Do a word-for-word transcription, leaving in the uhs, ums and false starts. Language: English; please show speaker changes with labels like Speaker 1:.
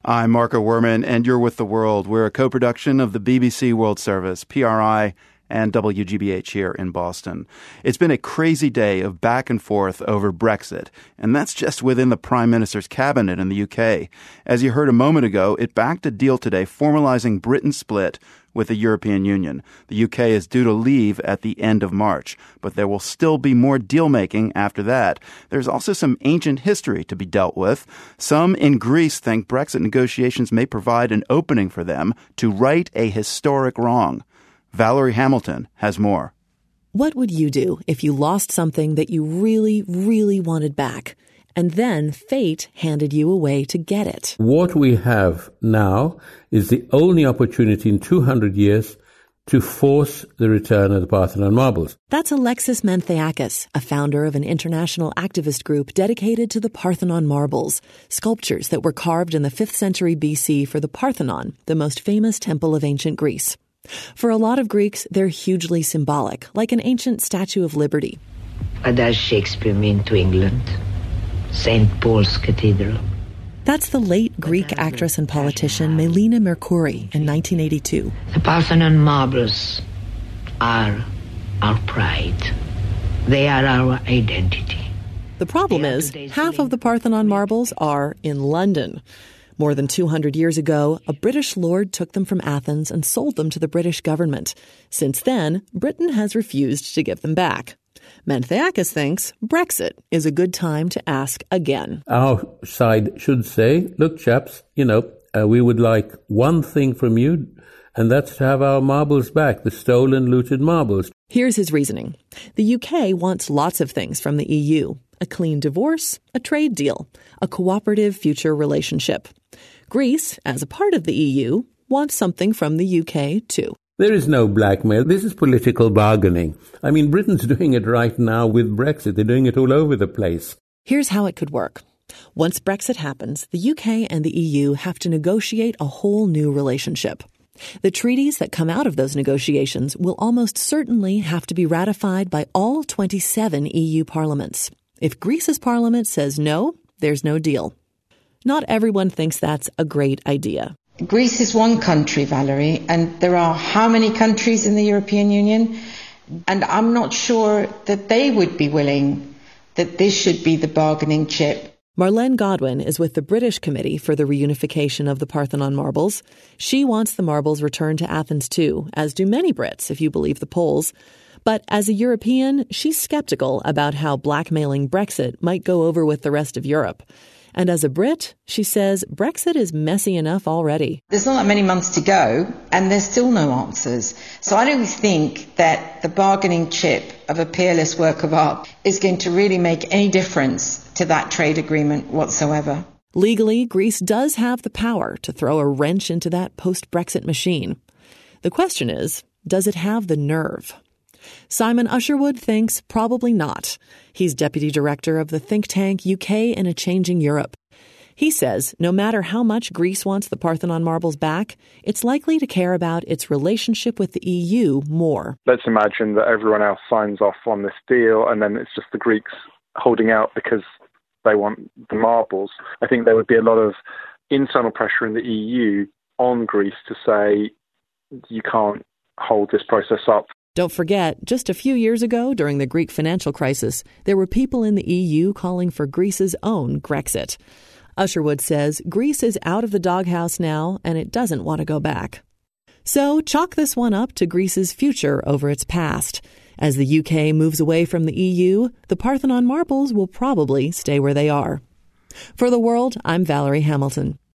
Speaker 1: I'm Marco Werman, and you're with The World. We're a co-production of the B B C World Service, P R I, and W G B H here in Boston. It's been a crazy day of back and forth over Brexit, and that's just within the Prime Minister's cabinet in the U K. As you heard a moment ago, it backed a deal today formalizing Britain's split with the European Union. The U K is due to leave at the end of March, but there will still be more deal-making after that. There's also some ancient history to be dealt with. Some in Greece think Brexit negotiations may provide an opening for them to right a historic wrong. Valerie Hamilton has more.
Speaker 2: What would you do if you lost something that you really, really wanted back, and then fate handed you a way to get it?
Speaker 3: What we have now is the only opportunity in two hundred years to force the return of the Parthenon marbles.
Speaker 2: That's Alexis Mantheakis, a founder of an international activist group dedicated to the Parthenon marbles, sculptures that were carved in the fifth century B C for the Parthenon, the most famous temple of ancient Greece. For a lot of Greeks, they're hugely symbolic, like an ancient Statue of Liberty.
Speaker 4: What does Shakespeare mean to England? Saint Paul's Cathedral.
Speaker 2: That's the late Greek actress and politician Melina Mercouri in nineteen eighty-two.
Speaker 4: The Parthenon marbles are our pride. They are our identity.
Speaker 2: The problem is, half of the Parthenon marbles are in London. More than two hundred years ago, a British lord took them from Athens and sold them to the British government. Since then, Britain has refused to give them back. Mantheakis thinks Brexit is a good time to ask again.
Speaker 3: Our side should say, look, chaps, you know, uh, we would like one thing from you, and that's to have our marbles back, the stolen, looted marbles.
Speaker 2: Here's his reasoning. The U K wants lots of things from the E U. A clean divorce, a trade deal, a cooperative future relationship. Greece, as a part of the E U, wants something from the U K, too.
Speaker 3: There is no blackmail. This is political bargaining. I mean, Britain's doing it right now with Brexit. They're doing it all over the place.
Speaker 2: Here's how it could work. Once Brexit happens, the U K and the E U have to negotiate a whole new relationship. The treaties that come out of those negotiations will almost certainly have to be ratified by all twenty-seven E U parliaments. If Greece's parliament says no, there's no deal. Not everyone thinks that's a great idea.
Speaker 5: Greece is one country, Valerie, and there are how many countries in the European Union? And I'm not sure that they would be willing that this should be the bargaining chip.
Speaker 2: Marlene Godwin is with the British Committee for the Reunification of the Parthenon marbles. She wants the marbles returned to Athens too, as do many Brits, if you believe the polls. But as a European, she's skeptical about how blackmailing Brexit might go over with the rest of Europe. And as a Brit, she says Brexit is messy enough already.
Speaker 5: There's not that many months to go, and there's still no answers. So I don't think that the bargaining chip of a peerless work of art is going to really make any difference to that trade agreement whatsoever.
Speaker 2: Legally, Greece does have the power to throw a wrench into that post-Brexit machine. The question is, does it have the nerve? Simon Usherwood thinks probably not. He's deputy director of the think tank U K in a Changing Europe. He says no matter how much Greece wants the Parthenon marbles back, it's likely to care about its relationship with the E U more.
Speaker 6: Let's imagine that everyone else signs off on this deal and then it's just the Greeks holding out because they want the marbles. I think there would be a lot of internal pressure in the E U on Greece to say you can't hold this process up.
Speaker 2: Don't forget, just a few years ago, during the Greek financial crisis, there were people in the E U calling for Greece's own Grexit. Usherwood says Greece is out of the doghouse now, and it doesn't want to go back. So chalk this one up to Greece's future over its past. As the U K moves away from the E U, the Parthenon marbles will probably stay where they are. For The World, I'm Valerie Hamilton.